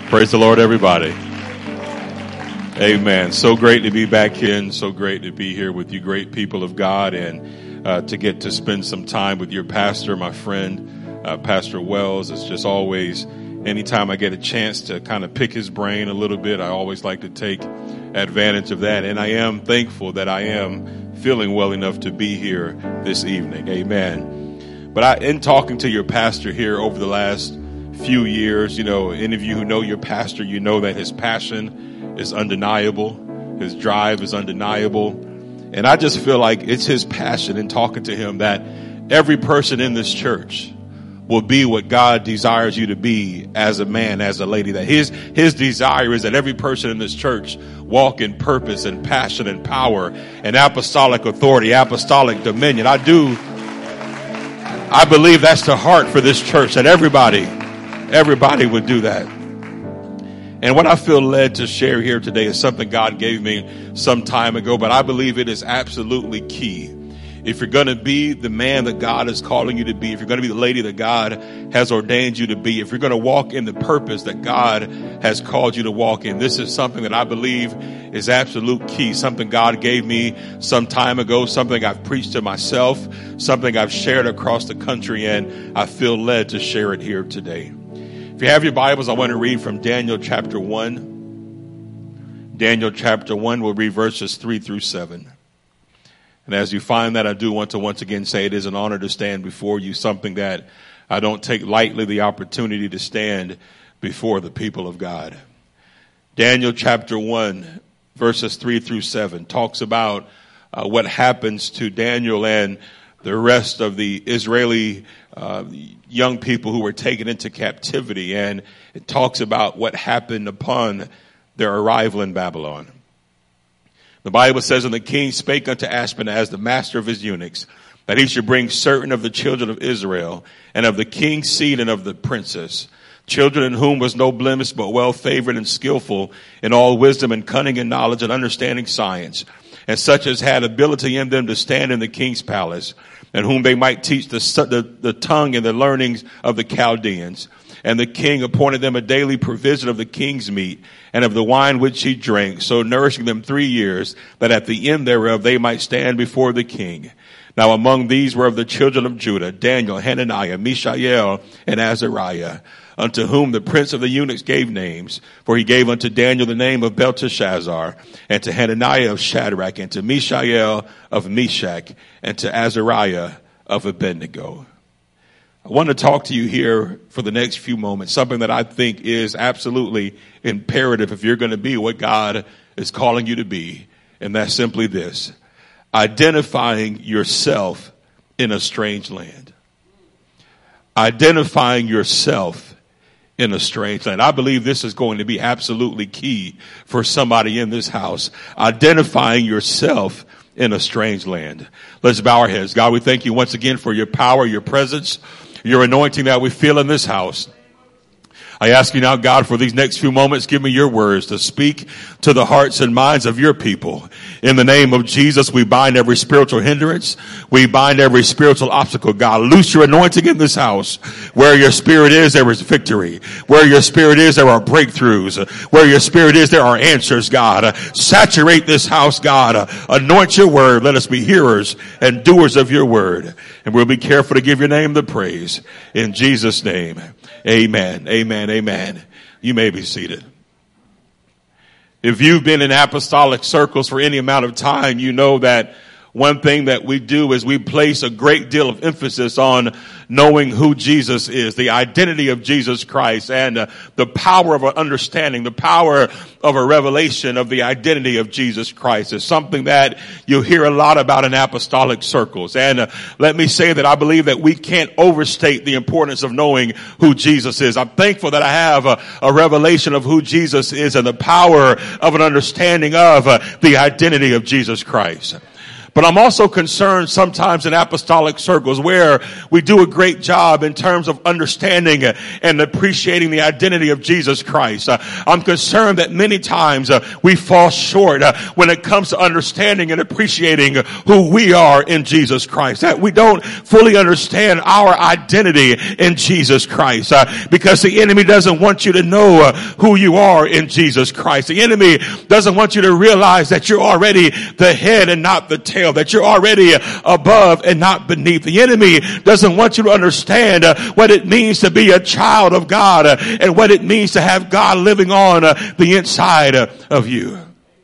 Praise the Lord, everybody. Amen. So great to be back in. So great to be here with you great people of God and to get to spend some time with your pastor, my friend, Pastor Wells. It's just always, anytime I get a chance to kind of pick his brain a little bit, I always like to take advantage of that. And I am thankful that I am feeling well enough to be here this evening. Amen. But in talking to your pastor here over the last few years, you know, any of you who know your pastor, you know that his passion is undeniable. His drive is undeniable. And I just feel like it's his passion in talking to him that every person in this church will be what God desires you to be as a man, as a lady. That his desire is that every person in this church walk in purpose and passion and power and apostolic authority, apostolic dominion. I believe that's the heart for this church, that everybody would do that. And what I feel led to share here today is something God gave me some time ago, but I believe it is absolutely key. If you're going to be the man that God is calling you to be, if you're going to be the lady that God has ordained you to be, if you're going to walk in the purpose that God has called you to walk in, this is something that I believe is absolute key, something God gave me some time ago, something I've preached to myself, something I've shared across the country, and I feel led to share it here today. If you have your Bibles, I want to read from Daniel chapter 1. Daniel chapter 1, we'll read verses 3 through 7. And as you find that, I do want to once again say it is an honor to stand before you, something that I don't take lightly, the opportunity to stand before the people of God. Daniel chapter 1, verses 3 through 7 talks about what happens to Daniel and the rest of the Israeli young people who were taken into captivity. And it talks about what happened upon their arrival in Babylon. The Bible says, and the king spake unto Ashpenaz, the master of his eunuchs, that he should bring certain of the children of Israel, and of the king's seed and of the princess, children in whom was no blemish, but well favored and skillful in all wisdom and cunning and knowledge and understanding science, and such as had ability in them to stand in the king's palace, and whom they might teach the tongue and the learnings of the Chaldeans. And the king appointed them a daily provision of the king's meat and of the wine which he drank, so nourishing them 3 years, that at the end thereof they might stand before the king. Now among these were of the children of Judah, Daniel, Hananiah, Mishael, and Azariah, unto whom the prince of the eunuchs gave names. For he gave unto Daniel the name of Belteshazzar, and to Hananiah of Shadrach, and to Mishael of Meshach, and to Azariah of Abednego. I want to talk to you here for the next few moments, something that I think is absolutely imperative if you're going to be what God is calling you to be. And that's simply this: identifying yourself in a strange land. Identifying yourself in a strange land. I believe this is going to be absolutely key for somebody in this house. Identifying yourself in a strange land. Let's bow our heads. God, we thank you once again for your power, your presence, your anointing that we feel in this house. I ask you now, God, for these next few moments, give me your words to speak to the hearts and minds of your people. In the name of Jesus, we bind every spiritual hindrance. We bind every spiritual obstacle. God, loose your anointing in this house. Where your spirit is, there is victory. Where your spirit is, there are breakthroughs. Where your spirit is, there are answers, God. Saturate this house, God. Anoint your word. Let us be hearers and doers of your word. And we'll be careful to give your name the praise. In Jesus' name, amen, amen, amen. You may be seated. If you've been in apostolic circles for any amount of time, you know that one thing that we do is we place a great deal of emphasis on knowing who Jesus is, the identity of Jesus Christ, and the power of an understanding, the power of a revelation of the identity of Jesus Christ is something that you hear a lot about in apostolic circles. And let me say that I believe that we can't overstate the importance of knowing who Jesus is. I'm thankful that I have a revelation of who Jesus is and the power of an understanding of the identity of Jesus Christ. But I'm also concerned sometimes in apostolic circles where we do a great job in terms of understanding and appreciating the identity of Jesus Christ. I'm concerned that many times we fall short when it comes to understanding and appreciating who we are in Jesus Christ. That we don't fully understand our identity in Jesus Christ because the enemy doesn't want you to know who you are in Jesus Christ. The enemy doesn't want you to realize that you're already the head and not the tail, that you're already above and not beneath. The enemy doesn't want you to understand what it means to be a child of God and what it means to have God living on the inside of you.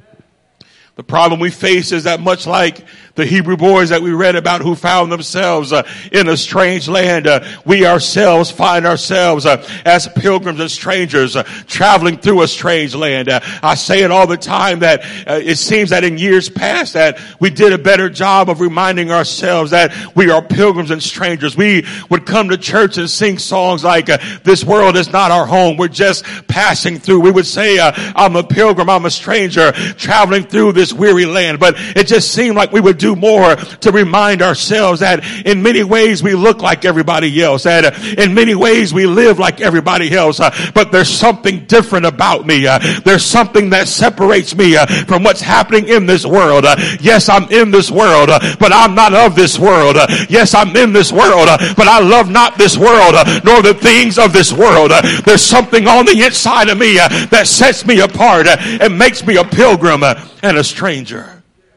The problem we face is that much like the Hebrew boys that we read about who found themselves in a strange land, we ourselves find ourselves as pilgrims and strangers traveling through a strange land. I say it all the time that it seems that in years past that we did a better job of reminding ourselves that we are pilgrims and strangers. We would come to church and sing songs like, this world is not our home, we're just passing through. We would say, I'm a pilgrim, I'm a stranger traveling through this weary land. But it just seemed like we would do more to remind ourselves that in many ways we look like everybody else, that in many ways we live like everybody else, but there's something different about me. There's something that separates me from what's happening in this world. Yes, I'm in this world, but I'm not of this world. Yes, I'm in this world, but I love not this world, nor the things of this world. There's something on the inside of me that sets me apart and makes me a pilgrim and a stranger.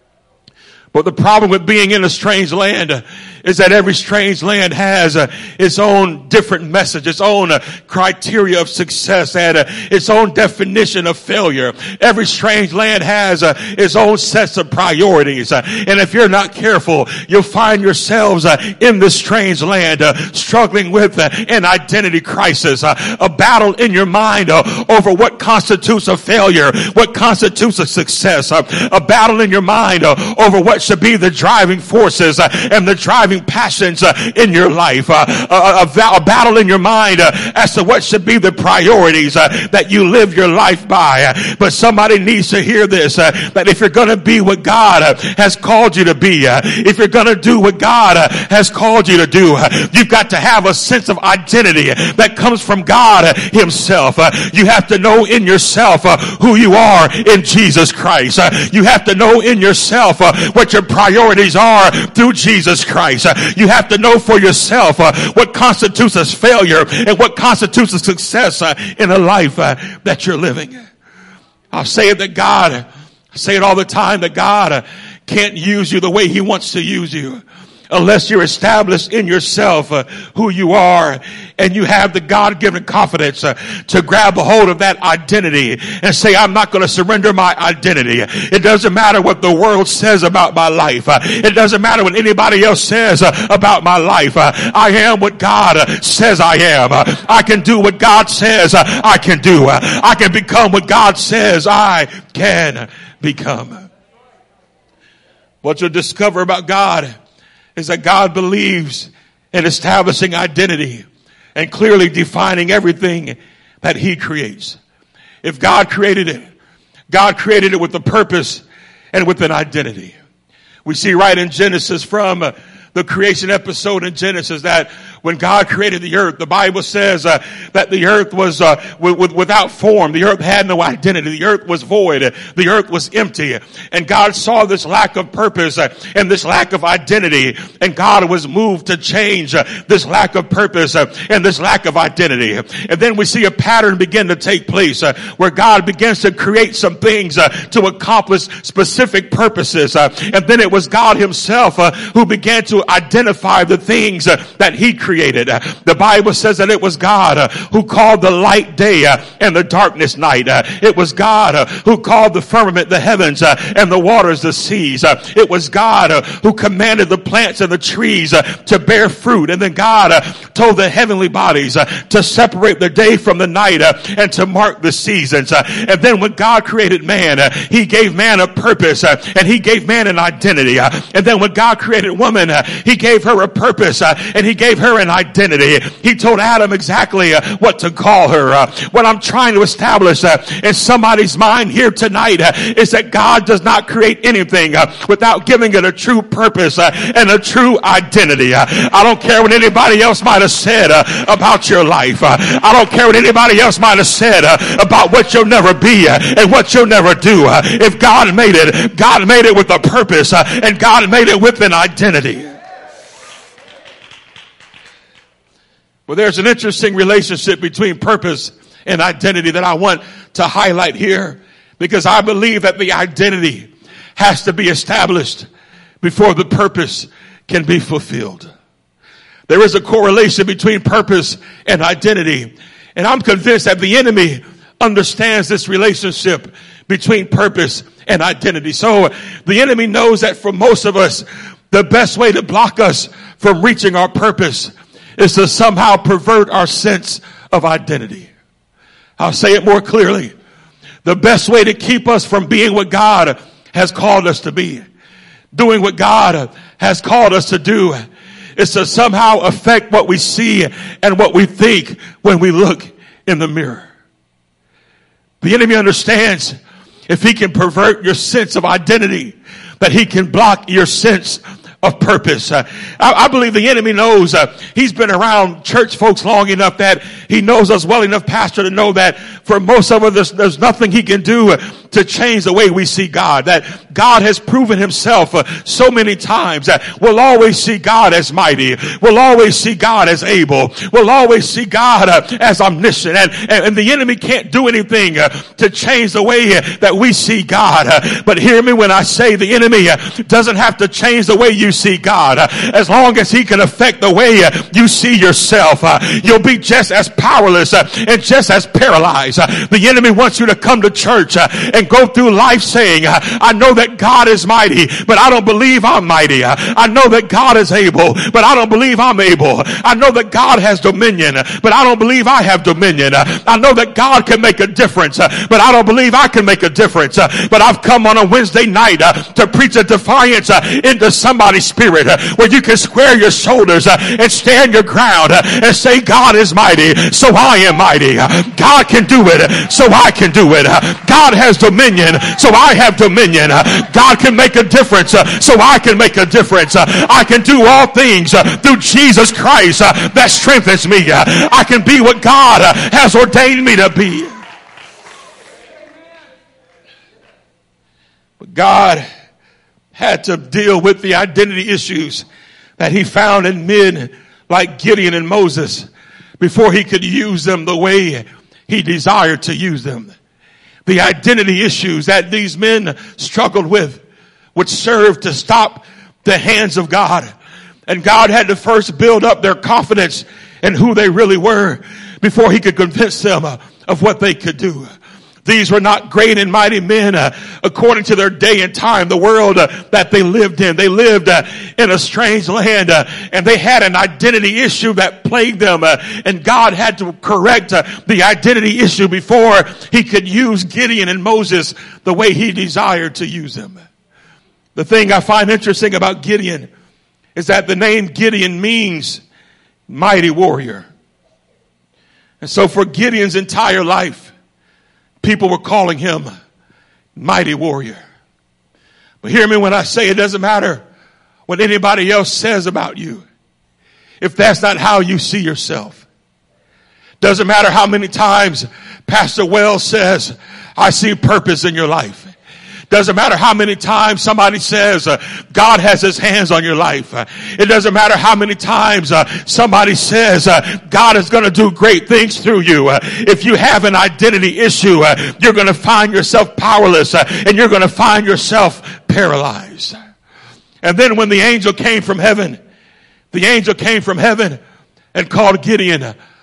But the problem with being in a strange land is that every strange land has its own different message, its own criteria of success, and its own definition of failure. Every strange land has its own sets of priorities. And if you're not careful, you'll find yourselves in this strange land struggling with an identity crisis, a battle in your mind over what constitutes a failure, what constitutes a success, a battle in your mind over what should be the driving forces and the driving passions in your life, a battle in your mind as to what should be the priorities that you live your life by. But somebody needs to hear this, that if you're going to be what God has called you to be, if you're going to do what God has called you to do, you've got to have a sense of identity that comes from God himself. You have to know in yourself who you are in Jesus Christ. You have to know in yourself what your priorities are through Jesus Christ. You have to know for yourself what constitutes a failure and what constitutes a success in a life that you're living. I'll say it that God, I say it all the time, that God can't use you the way he wants to use you unless you're established in yourself who you are, and you have the God-given confidence to grab a hold of that identity and say, I'm not going to surrender my identity. It doesn't matter what the world says about my life. It doesn't matter what anybody else says about my life. I am what God says I am. I can do what God says I can do. I can become what God says I can become. What you'll discover about God is that God believes in establishing identity and clearly defining everything that he creates. If God created it with a purpose and with an identity. We see right in Genesis, from the creation episode in Genesis, that when God created the earth, the Bible says that the earth was without form. The earth had no identity. The earth was void. The earth was empty. And God saw this lack of purpose and this lack of identity. And God was moved to change this lack of purpose and this lack of identity. And then we see a pattern begin to take place where God begins to create some things to accomplish specific purposes. And then it was God himself who began to identify the things that he created. The Bible says that it was God who called the light day and the darkness night. It was God who called the firmament the heavens and the waters the seas. It was God who commanded the plants and the trees to bear fruit. And then God told the heavenly bodies to separate the day from the night and to mark the seasons. And then when God created man, he gave man a purpose and he gave man an identity. And then when God created woman, he gave her a purpose and he gave her her an identity. He told Adam exactly what to call her. What I'm trying to establish in somebody's mind here tonight is that God does not create anything without giving it a true purpose and a true identity. I don't care what anybody else might have said about your life. I don't care what anybody else might have said about what you'll never be and what you'll never do. If God made it with a purpose and God made it with an identity. Well, there's an interesting relationship between purpose and identity that I want to highlight here, because I believe that the identity has to be established before the purpose can be fulfilled. There is a correlation between purpose and identity, and I'm convinced that the enemy understands this relationship between purpose and identity. So the enemy knows that for most of us, the best way to block us from reaching our purpose is to somehow pervert our sense of identity. I'll say it more clearly. The best way to keep us from being what God has called us to be, doing what God has called us to do, is to somehow affect what we see and what we think when we look in the mirror. The enemy understands if he can pervert your sense of identity, that he can block your sense of purpose. I believe the enemy knows. He's been around church folks long enough that he knows us well enough, Pastor, to know that for most of us, there's nothing he can do to change the way we see God. That God has proven himself so many times that we'll always see God as mighty. We'll always see God as able. We'll always see God as omniscient. And the enemy can't do anything to change the way that we see God. But hear me when I say the enemy doesn't have to change the way you see God. As long as he can affect the way you see yourself, you'll be just as powerless and just as paralyzed. The enemy wants you to come to church and go through life saying, I know that God is mighty, but I don't believe I'm mighty. I know that God is able, but I don't believe I'm able. I know that God has dominion, but I don't believe I have dominion. I know that God can make a difference, but I don't believe I can make a difference. But I've come on a Wednesday night to preach a defiance into somebody's spirit where you can square your shoulders and stand your ground and say, God is mighty, so I am mighty. God can do it, so I can do it. God has dominion, so I have dominion. God can make a difference, so I can make a difference. I can do all things through Jesus Christ that strengthens me. I can be what God has ordained me to be. But God had to deal with the identity issues that he found in men like Gideon and Moses before he could use them the way he desired to use them. The identity issues that these men struggled with would serve to stop the hands of God. And God had to first build up their confidence in who they really were before he could convince them of what they could do. These were not great and mighty men according to their day and time, the world that they lived in. They lived in a strange land and they had an identity issue that plagued them. And God had to correct the identity issue before he could use Gideon and Moses the way he desired to use them. The thing I find interesting about Gideon is that the name Gideon means mighty warrior. And so for Gideon's entire life, people were calling him mighty warrior. But hear me when I say it doesn't matter what anybody else says about you. If that's not how you see yourself. Doesn't matter how many times Pastor Wells says, I see purpose in your life. Doesn't matter how many times somebody says God has his hands on your life. It doesn't matter how many times somebody says God is going to do great things through you. If you have an identity issue, you're going to find yourself powerless and you're going to find yourself paralyzed. And then when the angel came from heaven and called Gideon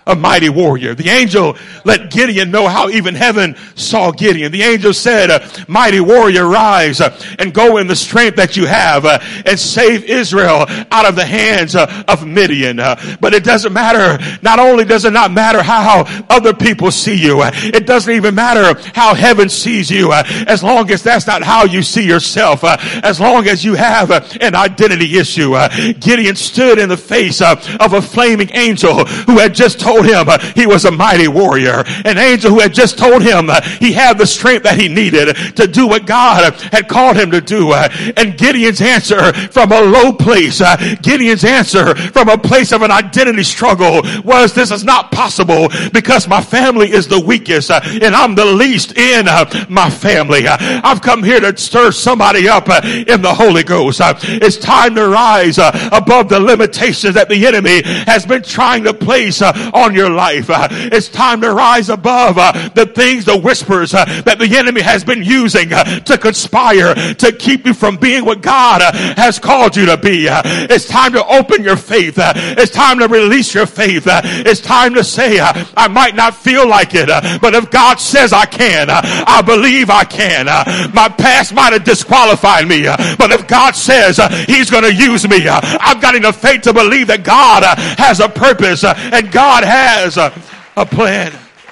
a mighty warrior. The angel let Gideon know how even heaven saw Gideon. The angel said, mighty warrior, rise and go in the strength that you have and save Israel out of the hands of Midian. But it doesn't matter. Not only does it not matter how other people see you, it doesn't even matter how heaven sees you, as long as that's not how you see yourself, as long as you have an identity issue. Gideon stood in the face of a flaming angel who had just told him he was a mighty warrior. An angel who had just told him he had the strength that he needed to do what God had called him to do. And Gideon's answer from a low place, Gideon's answer from a place of an identity struggle was, this is not possible because my family is the weakest and I'm the least in my family. I've come here to stir somebody up in the Holy Ghost. It's time to rise above the limitations that the enemy has been trying to place on your life. It's time to rise above the things, the whispers that the enemy has been using to conspire to keep you from being what God has called you to be. It's time to open your faith. It's time to release your faith. It's time to say, I might not feel like it, but if God says I can, I believe I can. My past might have disqualified me, but if God says he's going to use me, I've got enough faith to believe that God has a purpose and God has a plan.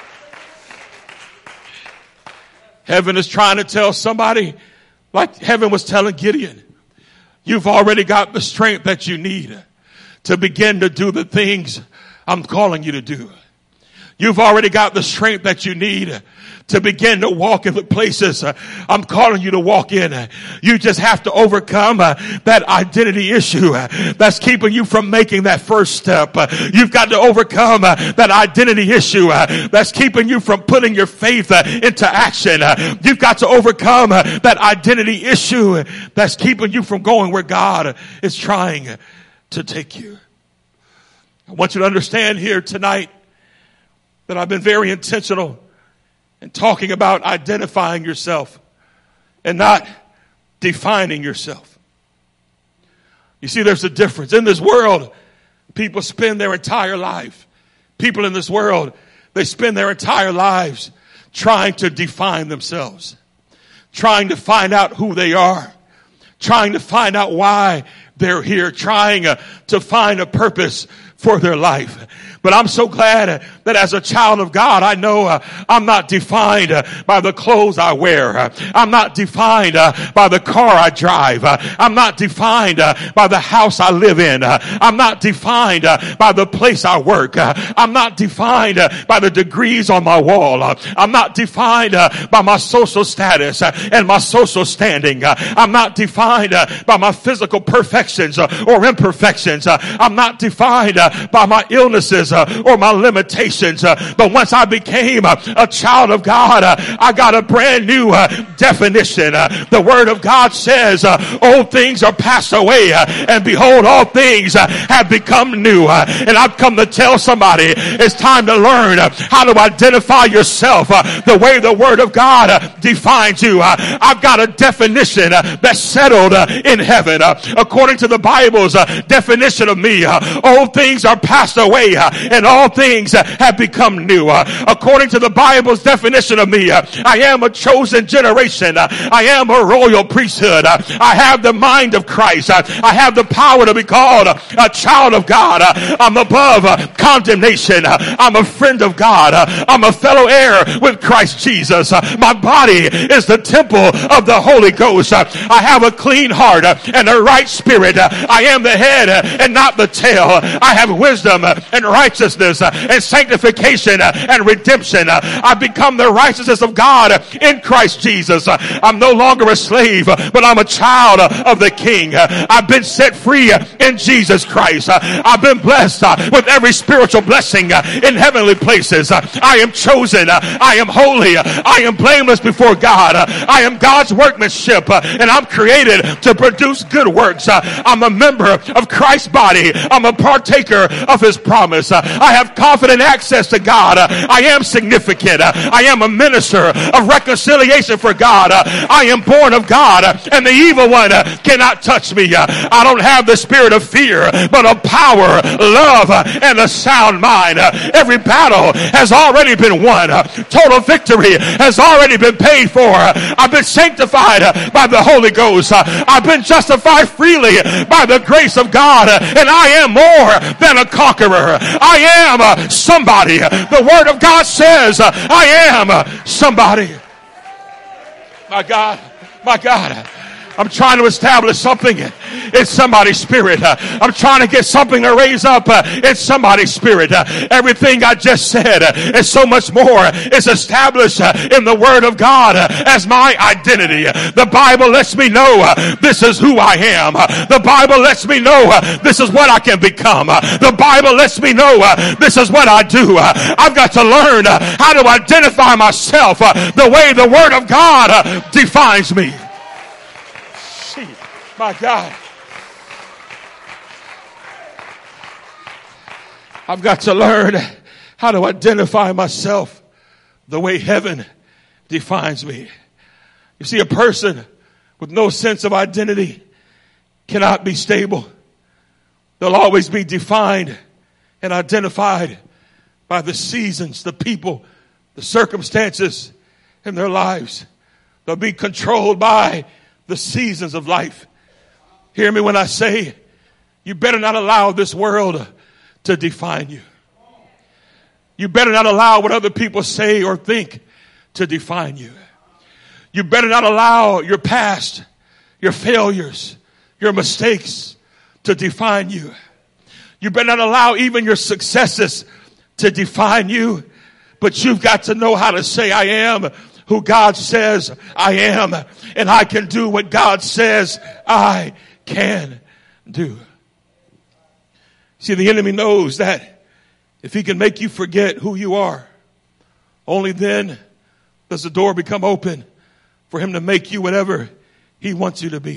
Heaven is trying to tell somebody, like heaven was telling Gideon, you've already got the strength that you need to begin to do the things I'm calling you to do. You've already got the strength that you need to begin to walk in the places I'm calling you to walk in. You just have to overcome that identity issue that's keeping you from making that first step. You've got to overcome that identity issue that's keeping you from putting your faith into action. You've got to overcome that identity issue that's keeping you from going where God is trying to take you. I want you to understand here tonight that I've been very intentional in talking about identifying yourself and not defining yourself. You see, there's a difference. In this world, people spend their entire life. People in this world, they spend their entire lives trying to define themselves, trying to find out who they are, trying to find out why they're here, trying to find a purpose for their life. But I'm so glad that as a child of God, I know I'm not defined by the clothes I wear. I'm not defined by the car I drive. I'm not defined by the house I live in. I'm not defined by the place I work. I'm not defined by the degrees on my wall. I'm not defined by my social status and my social standing. I'm not defined by my physical perfections or imperfections. I'm not defined by my illnesses or my limitations. But once I became a child of God, I got a brand new definition. The word of God says, old things are passed away, and behold, all things have become new. And I've come to tell somebody, it's time to learn how to identify yourself the way the word of God defines you. I've got a definition that's settled in heaven. According to the Bible's definition of me, old things are passed away and all things have become new. According to the Bible's definition of me, I am a chosen generation. I am a royal priesthood. I have the mind of Christ. I have the power to be called a child of God. I'm above condemnation. I'm a friend of God. I'm a fellow heir with Christ Jesus. My body is the temple of the Holy Ghost. I have a clean heart and a right spirit. I am the head and not the tail. I have wisdom and righteousness and sanctification and redemption. I become the righteousness of God in Christ Jesus. I'm no longer a slave, but I'm a child of the King. I've been set free in Jesus Christ. I've been blessed with every spiritual blessing in heavenly places. I am chosen. I am holy. I am blameless before God. I am God's workmanship, and I'm created to produce good works. I'm a member of Christ's body. I'm a partaker of his promise. I have confident access to God. I am significant. I am a minister of reconciliation for God. I am born of God, and the evil one cannot touch me. I don't have the spirit of fear, but of power, love, and a sound mind. Every battle has already been won. Total victory has already been paid for. I've been sanctified by the Holy Ghost. I've been justified freely by the grace of God, and I am more than a conqueror. I am somebody. The Word of God says I am somebody. My God, my God. I'm trying to establish something in somebody's spirit. I'm trying to get something to raise up in somebody's spirit. Everything I just said and so much more is established in the Word of God as my identity. The Bible lets me know this is who I am. The Bible lets me know this is what I can become. The Bible lets me know this is what I do. I've got to learn how to identify myself the way the Word of God defines me. My God. I've got to learn how to identify myself the way heaven defines me. You see, a person with no sense of identity cannot be stable. They'll always be defined and identified by the seasons, the people, the circumstances in their lives. They'll be controlled by the seasons of life. Hear me when I say, you better not allow this world to define you. You better not allow what other people say or think to define you. You better not allow your past, your failures, your mistakes to define you. You better not allow even your successes to define you. But you've got to know how to say, I am who God says I am, and I can do what God says I can do. See, the enemy knows that if he can make you forget who you are, only then does the door become open for him to make you whatever he wants you to be.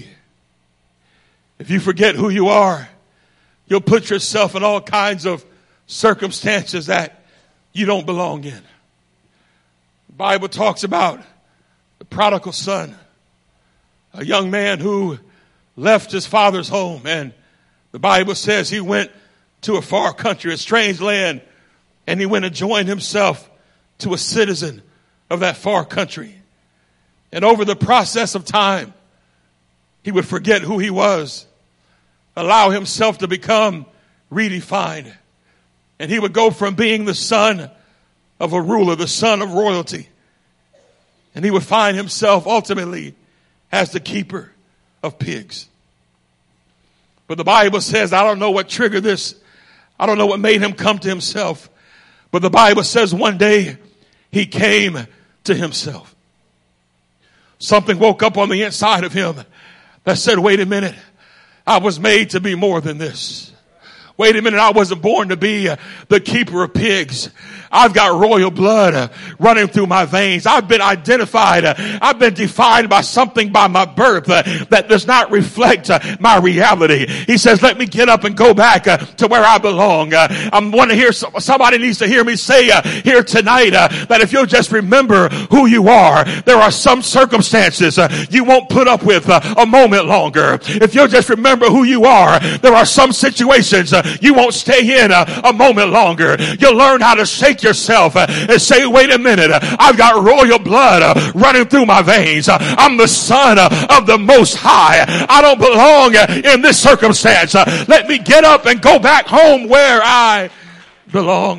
If you forget who you are, you'll put yourself in all kinds of circumstances that you don't belong in. The Bible talks about the prodigal son, a young man who left his father's home, and the Bible says he went to a far country, a strange land, and he went and joined himself to a citizen of that far country. And over the process of time, he would forget who he was, allow himself to become redefined, and he would go from being the son of a ruler, the son of royalty, and he would find himself ultimately as the keeper of pigs. But the Bible says, I don't know what triggered this. I don't know what made him come to himself. But the Bible says one day he came to himself. Something woke up on the inside of him that said, wait a minute, I was made to be more than this. Wait a minute, I wasn't born to be the keeper of pigs. I've got royal blood running through my veins. I've been identified. I've been defined by something by my birth that does not reflect my reality. He says, let me get up and go back to where I belong. I want to hear somebody needs to hear me say here tonight that if you'll just remember who you are, there are some circumstances you won't put up with a moment longer. If you'll just remember who you are, there are some situations you won't stay in a moment longer. You'll learn how to shake yourself and say, wait a minute, I've got royal blood running through my veins. I'm the son of the Most High. I don't belong in this circumstance. Let me get up and go back home where I belong.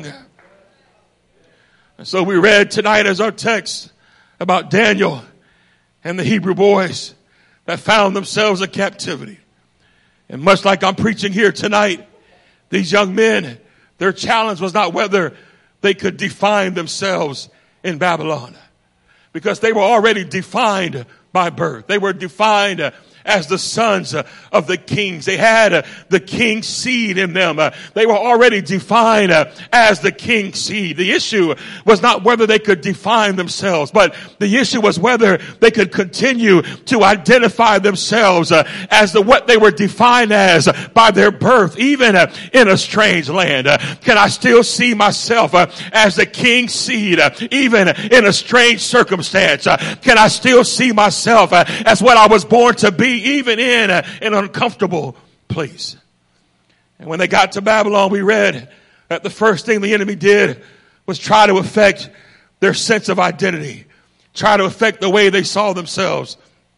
And so we read tonight as our text about Daniel and the Hebrew boys that found themselves in captivity. And much like I'm preaching here tonight, these young men, their challenge was not whether they could define themselves in Babylon, because they were already defined by birth. They were defined as the sons of the kings. They had the king's seed in them. They were already defined as the king's seed. The issue was not whether they could define themselves, but the issue was whether they could continue to identify themselves as what they were defined as by their birth, even in a strange land. Can I still see myself as the king's seed, even in a strange circumstance? Can I still see myself as what I was born to be, even in an uncomfortable place? And when they got to Babylon, we read that the first thing the enemy did was try to affect their sense of identity, try to affect the way they saw themselves,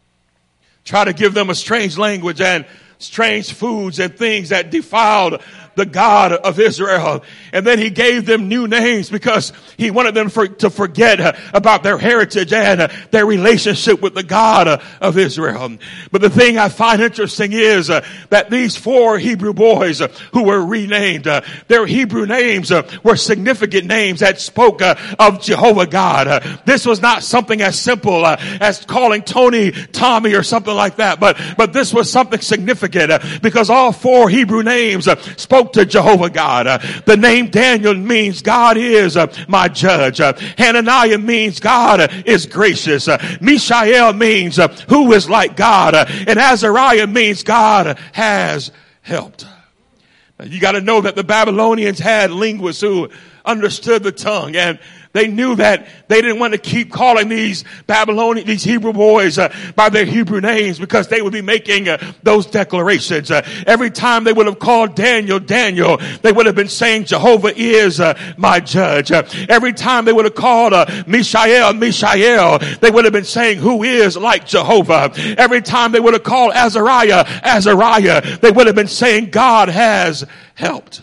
try to give them a strange language and strange foods and things that defiled the God of Israel. And then he gave them new names because he wanted them to forget about their heritage and their relationship with the God of Israel. But the thing I find interesting is that these 4 Hebrew boys who were renamed, their Hebrew names were significant names that spoke of Jehovah God. This was not something as simple as calling Tony Tommy or something like that, but this was something significant because all 4 Hebrew names spoke to Jehovah God. The name Daniel means God is my judge. Hananiah means God is gracious. Mishael means who is like God. And Azariah means God has helped. Now, you got to know that the Babylonians had linguists who understood the tongue, and they knew that they didn't want to keep calling these Hebrew boys by their Hebrew names because they would be making those declarations. Every time they would have called Daniel, Daniel, they would have been saying Jehovah is my judge. Every time they would have called Mishael, Mishael, they would have been saying who is like Jehovah. Every time they would have called Azariah, Azariah, they would have been saying God has helped.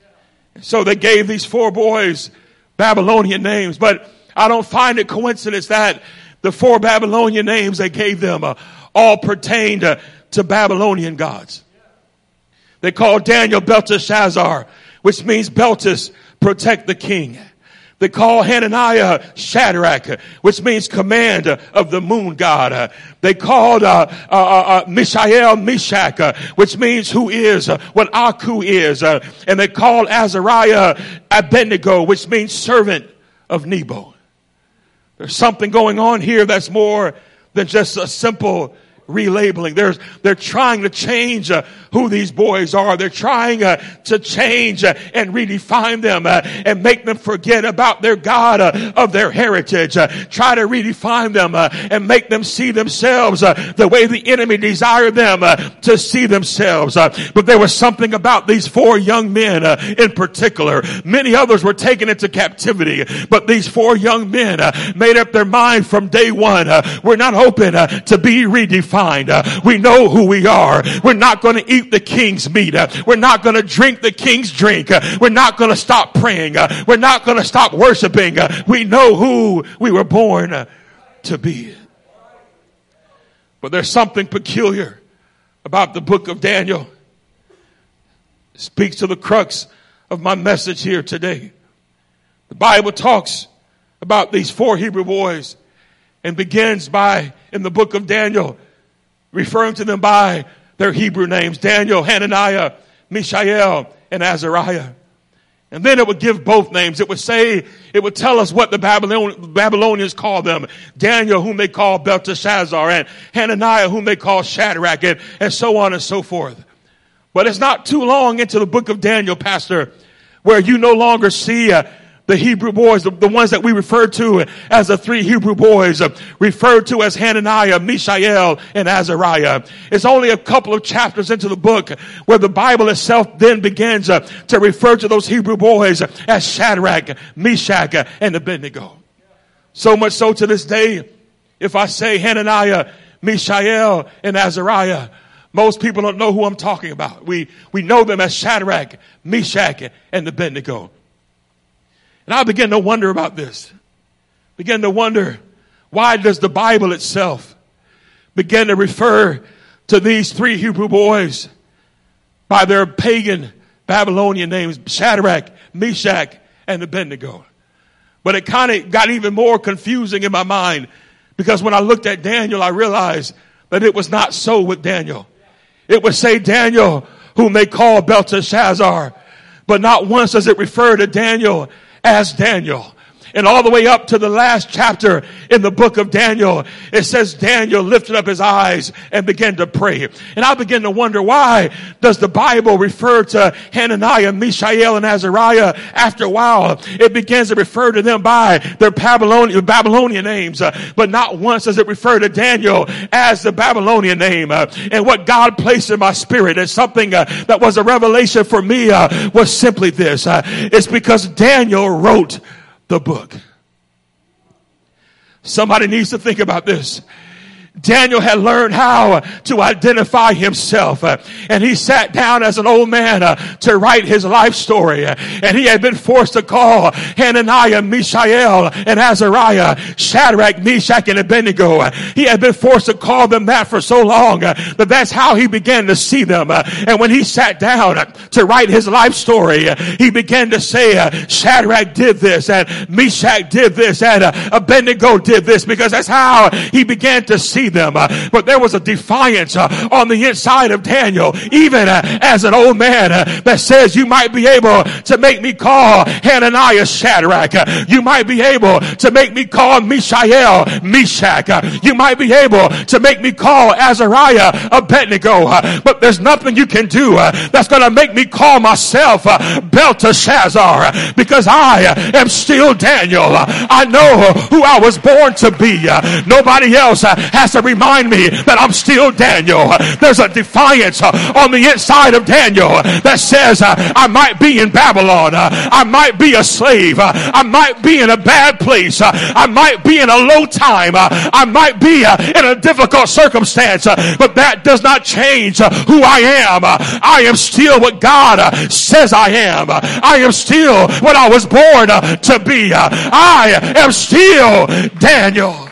So they gave these 4 boys Babylonian names, but I don't find it coincidence that the 4 Babylonian names they gave them all pertained to Babylonian gods. They called Daniel Belteshazzar, which means Beltis, protect the king. They call Hananiah Shadrach, which means command of the moon god. They called Mishael Meshach, which means who is what Aku is. And they called Azariah Abednego, which means servant of Nebo. There's something going on here that's more than just a simple relabeling. They're trying to change who these boys are. They're trying to change and redefine them and make them forget about their God of their heritage. Try to redefine them and make them see themselves the way the enemy desired them to see themselves. But there was something about these 4 young men in particular. Many others were taken into captivity, but these 4 young men made up their mind from day one. We're not open to be redefined. We know who we are. We're not going to eat the king's meat. We're not going to drink the king's drink. We're not going to stop praying. We're not going to stop worshiping. We know who we were born to be. But there's something peculiar about the book of Daniel. It speaks to the crux of my message here today. The Bible talks about these 4 Hebrew boys and begins by, in the book of Daniel, referring to them by their Hebrew names, Daniel, Hananiah, Mishael, and Azariah. And then it would give both names. It would tell us what the Babylonians call them. Daniel, whom they call Belteshazzar, and Hananiah, whom they call Shadrach, and so on and so forth. But it's not too long into the book of Daniel, Pastor, where you no longer see the Hebrew boys, the ones that we refer to as the 3 Hebrew boys, referred to as Hananiah, Mishael, and Azariah. It's only a couple of chapters into the book where the Bible itself then begins to refer to those Hebrew boys as Shadrach, Meshach, and Abednego. So much so to this day, if I say Hananiah, Mishael, and Azariah, most people don't know who I'm talking about. We know them as Shadrach, Meshach, and Abednego. And I began to wonder about this. Began to wonder, why does the Bible itself begin to refer to these 3 Hebrew boys by their pagan Babylonian names, Shadrach, Meshach, and Abednego? But it kind of got even more confusing in my mind, because when I looked at Daniel, I realized that it was not so with Daniel. It would say Daniel, whom they call Belteshazzar, but not once does it refer to Daniel as Daniel. And all the way up to the last chapter in the book of Daniel, it says Daniel lifted up his eyes and began to pray. And I begin to wonder, why does the Bible refer to Hananiah, Mishael, and Azariah? After a while, it begins to refer to them by their Babylonian names. But not once does it refer to Daniel as the Babylonian name. And what God placed in my spirit is something that was a revelation for me was simply this. It's because Daniel wrote the book. Somebody needs to think about this. Daniel had learned how to identify himself, and he sat down as an old man to write his life story, and he had been forced to call Hananiah, Mishael, and Azariah Shadrach, Meshach, and Abednego. He had been forced to call them that for so long that that's how he began to see them. And when he sat down to write his life story, he began to say Shadrach did this, and Meshach did this, and Abednego did this, because that's how he began to see them. But there was a defiance on the inside of Daniel, even as an old man that says, you might be able to make me call Hananiah Shadrach. You might be able to make me call Mishael Meshach. You might be able to make me call Azariah Abednego. But there's nothing you can do that's going to make me call myself Belteshazzar, because I am still Daniel. I know who I was born to be. Nobody else has to remind me that I'm still Daniel. There's a defiance on the inside of Daniel that says I might be in Babylon, I might be a slave, I might be in a bad place, I might be in a low time, I might be in a difficult circumstance, but that does not change who I am. I am still what God says I am. I am still what I was born to be. I am still Daniel.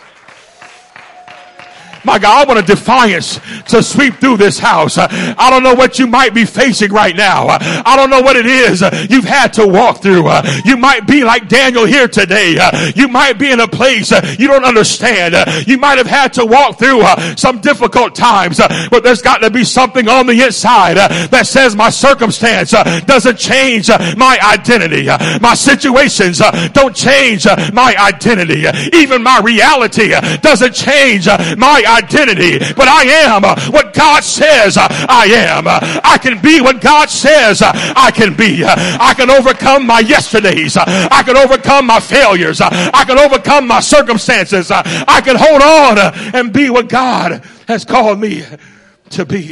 My God, I want a defiance to sweep through this house. I don't know what you might be facing right now. I don't know what it is you've had to walk through. You might be like Daniel here today. You might be in a place you don't understand. You might have had to walk through some difficult times, but there's got to be something on the inside that says my circumstance doesn't change my identity. My situations don't change my identity. Even my reality doesn't change my identity, but I am what God says I am. I can be what God says I can be. I can overcome my yesterdays. I can overcome my failures. I can overcome my circumstances. I can hold on and be what God has called me to be.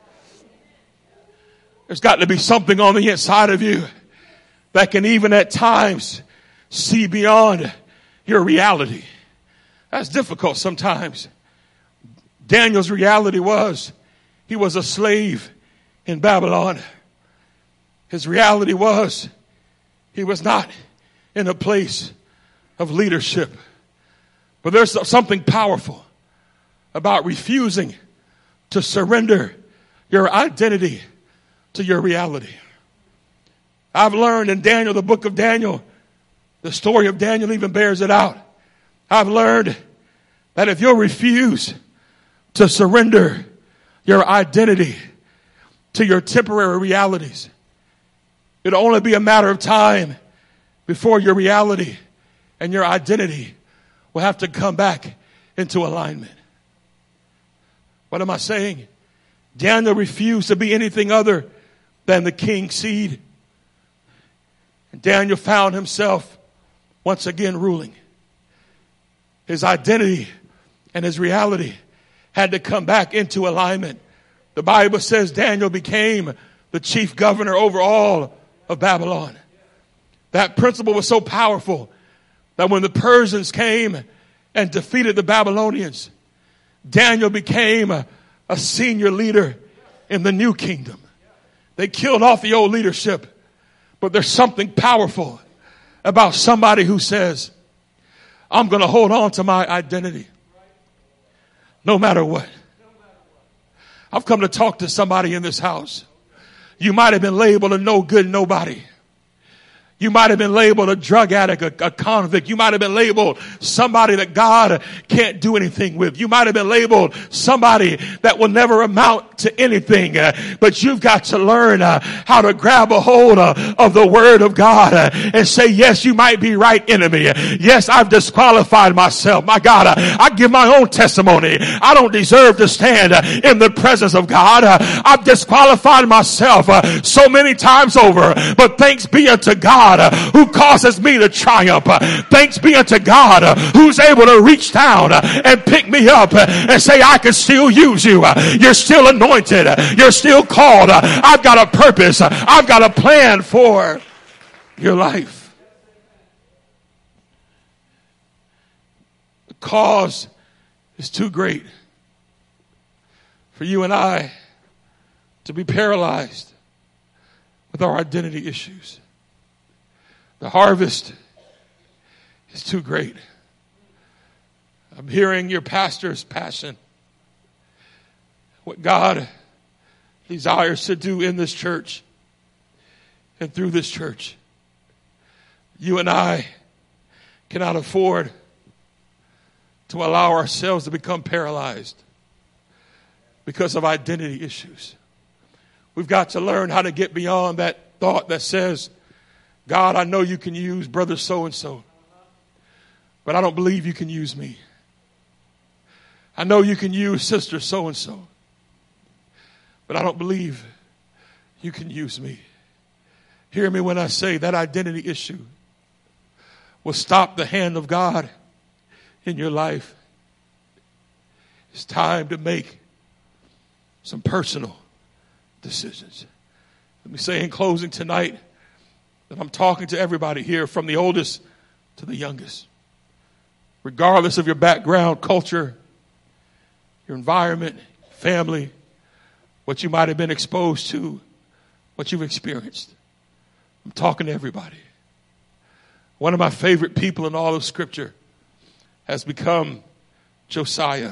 There's got to be something on the inside of you that can even at times see beyond your reality. That's difficult sometimes. Daniel's reality was he was a slave in Babylon. His reality was he was not in a place of leadership. But there's something powerful about refusing to surrender your identity to your reality. I've learned in Daniel, the book of Daniel, the story of Daniel even bears it out. I've learned that if you'll refuse to surrender your identity to your temporary realities, it'll only be a matter of time before your reality and your identity will have to come back into alignment. What am I saying? Daniel refused to be anything other than the king's seed. And Daniel found himself once again ruling. His identity and his reality had to come back into alignment. The Bible says Daniel became the chief governor over all of Babylon. That principle was so powerful that when the Persians came and defeated the Babylonians, Daniel became a senior leader in the new kingdom. They killed off the old leadership, but there's something powerful about somebody who says, I'm going to hold on to my identity no matter what. I've come to talk to somebody in this house. You might have been labeled a no good nobody. You might have been labeled a drug addict, a convict. You might have been labeled somebody that God can't do anything with. You might have been labeled somebody that will never amount to anything. But you've got to learn how to grab a hold of the Word of God and say, yes, you might be right, enemy. Yes, I've disqualified myself. My God, I give my own testimony. I don't deserve to stand in the presence of God. I've disqualified myself so many times over. But thanks be unto God who causes me to triumph. Thanks be unto God who's able to reach down and pick me up and say, I can still use you. You're still anointed. You're still called. I've got a purpose. I've got a plan for your life. The cause is too great for you and I to be paralyzed with our identity issues. The harvest is too great. I'm hearing your pastor's passion. What God desires to do in this church and through this church. You and I cannot afford to allow ourselves to become paralyzed because of identity issues. We've got to learn how to get beyond that thought that says, God, I know you can use brother so-and-so, but I don't believe you can use me. I know you can use sister so-and-so, but I don't believe you can use me. Hear me when I say that identity issue will stop the hand of God in your life. It's time to make some personal decisions. Let me say in closing tonight, that I'm talking to everybody here from the oldest to the youngest. Regardless of your background, culture, your environment, family, what you might have been exposed to, what you've experienced. I'm talking to everybody. One of my favorite people in all of Scripture has become Josiah.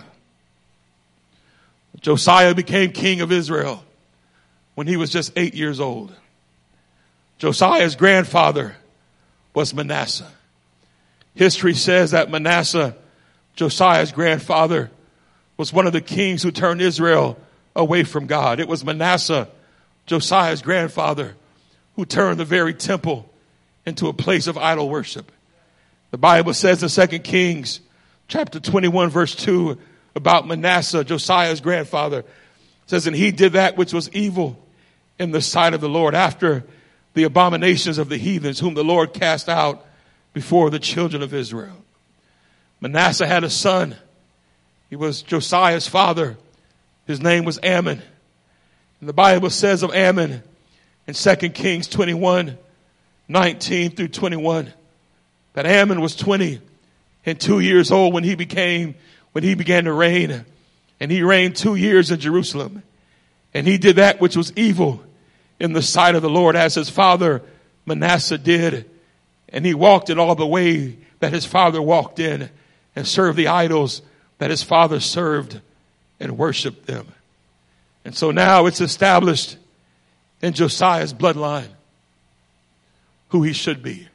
Josiah became king of Israel when he was just 8 years old. Josiah's grandfather was Manasseh. History says that Manasseh, Josiah's grandfather, was one of the kings who turned Israel away from God. It was Manasseh, Josiah's grandfather, who turned the very temple into a place of idol worship. The Bible says in 2 Kings chapter 21 verse 2 about Manasseh, Josiah's grandfather, it says, and he did that which was evil in the sight of the Lord after the abominations of the heathens whom the Lord cast out before the children of Israel. Manasseh had a son. He was Josiah's father. His name was Ammon. And the Bible says of Ammon in 2 Kings 21, 19 through 21, that Ammon was 22 years old when he began to reign. And he reigned 2 years in Jerusalem. And he did that which was evil in the sight of the Lord as his father Manasseh did. And he walked in all the way that his father walked in and served the idols that his father served and worshiped them. And so now it's established in Josiah's bloodline who he should be.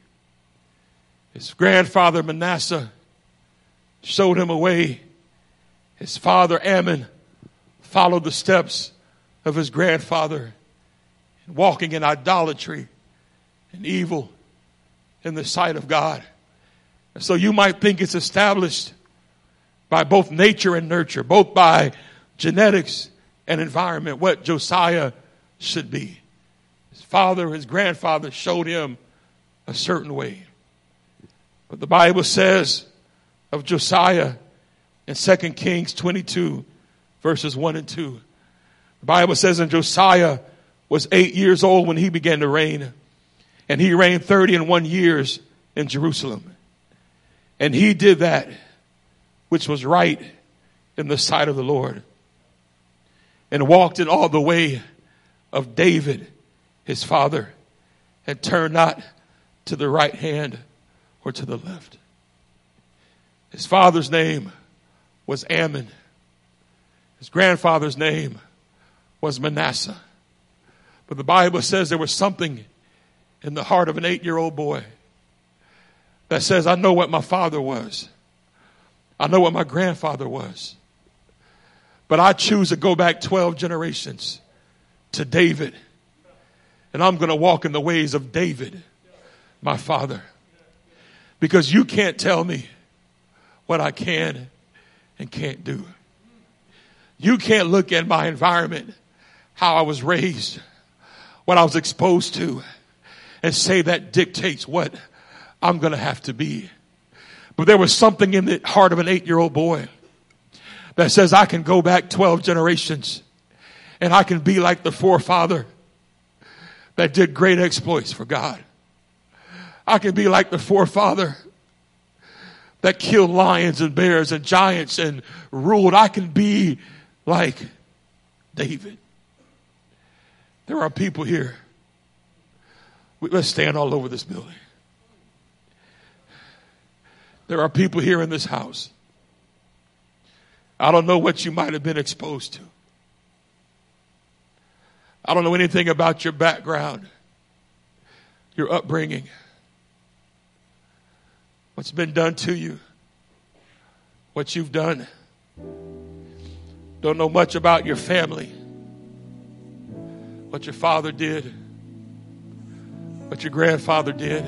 His grandfather Manasseh showed him a way. His father Ammon followed the steps of his grandfather, walking in idolatry and evil in the sight of God. And so you might think it's established by both nature and nurture, both by genetics and environment, what Josiah should be. His father, his grandfather showed him a certain way. But the Bible says of Josiah in 2 Kings 22 verses 1 and 2. The Bible says, and Josiah was 8 years old when he began to reign, and he reigned 31 years in Jerusalem. And he did that which was right in the sight of the Lord, and walked in all the way of David, his father, and turned not to the right hand or to the left. His father's name was Ammon. His grandfather's name was Manasseh. But the Bible says there was something in the heart of an 8-year-old boy that says, I know what my father was. I know what my grandfather was. But I choose to go back 12 generations to David. And I'm going to walk in the ways of David, my father. Because you can't tell me what I can and can't do. You can't look at my environment, how I was raised, what I was exposed to, and say that dictates what I'm going to have to be. But there was something in the heart of an 8-year-old boy that says I can go back 12 generations and I can be like the forefather that did great exploits for God. I can be like the forefather that killed lions and bears and giants and ruled. I can be like David. There are people here. Let's stand all over this building. There are people here in this house. I don't know what you might have been exposed to. I don't know anything about your background, your upbringing, what's been done to you, what you've done. Don't know much about your family, what your father did, what your grandfather did.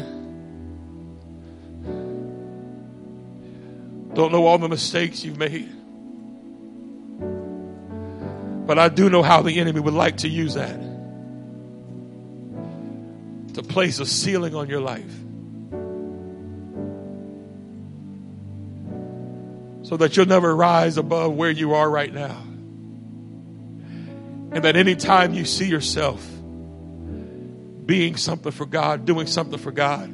Don't know all the mistakes you've made. But I do know how the enemy would like to use that to place a ceiling on your life so that you'll never rise above where you are right now. And that any time you see yourself being something for God, doing something for God,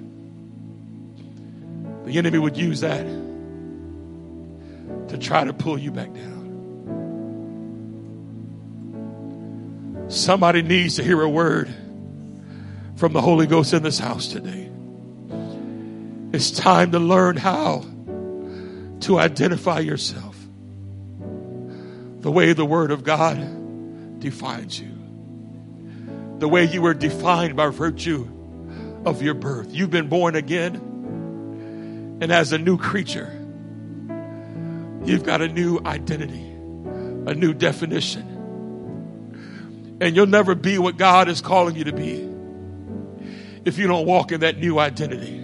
the enemy would use that to try to pull you back down. Somebody needs to hear a word from the Holy Ghost in this house today. It's time to learn how to identify yourself the way the Word of God defines you. The way you were defined by virtue of your birth. You've been born again, and as a new creature, you've got a new identity, a new definition. And you'll never be what God is calling you to be if you don't walk in that new identity.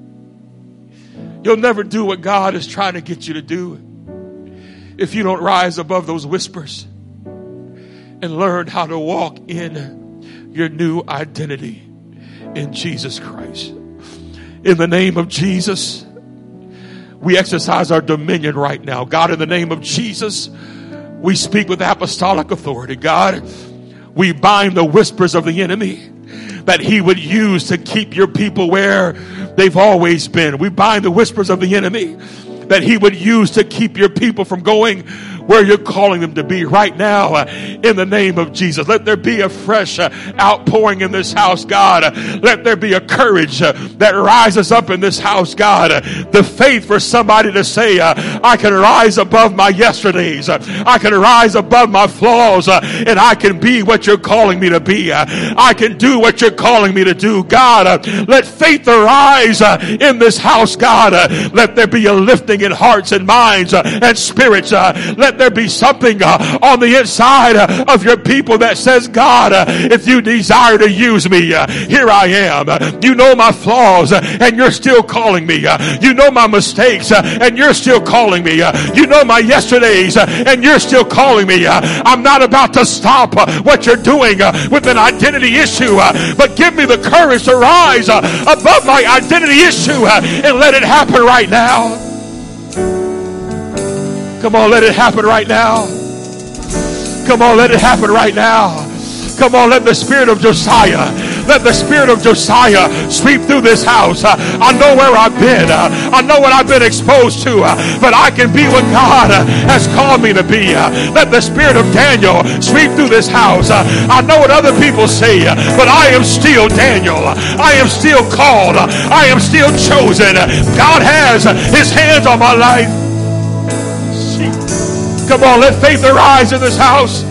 You'll never do what God is trying to get you to do if you don't rise above those whispers and learn how to walk in your new identity in Jesus Christ. In the name of Jesus, we exercise our dominion right now. God, in the name of Jesus, we speak with apostolic authority. God, we bind the whispers of the enemy that he would use to keep your people where they've always been. We bind the whispers of the enemy that he would use to keep your people from going where you're calling them to be right now, in the name of Jesus. Let there be a fresh outpouring in this house, God. Let there be a courage that rises up in this house, God. The faith for somebody to say, I can rise above my yesterdays. I can rise above my flaws, and I can be what you're calling me to be. I can do what you're calling me to do. God, let faith arise in this house, God. Let there be a lifting in hearts and minds and spirits. Let there be something on the inside of your people that says, God, if you desire to use me, here I am. You know my flaws, and you're still calling me. You know my mistakes, and you're still calling me. You know my yesterdays, and you're still calling me. I'm not about to stop what you're doing with an identity issue, but give me the courage to rise above my identity issue and let it happen right now. Come on, let it happen right now. Come on, let it happen right now. Come on, let the spirit of Josiah sweep through this house. I know where I've been. I know what I've been exposed to, but I can be what God has called me to be. Let the spirit of Daniel sweep through this house. I know what other people say, but I am still Daniel. I am still called. I am still chosen. God has his hands on my life. Come on, let faith arise in this house.